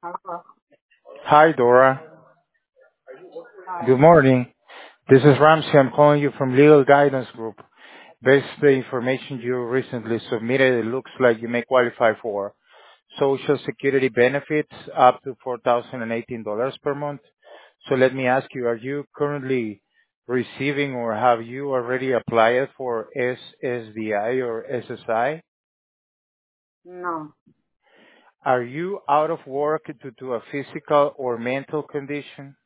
Hello. Hi, Dora. Hi. Good morning. This is Ramsey. I'm calling you from Legal Guidance Group. Based the information you recently submitted, it looks like you may qualify for Social Security benefits up to $4,018 per month. So let me ask you, are you currently receiving or have you already applied for SSDI or SSI? No. Are you out of work due to a physical or mental condition?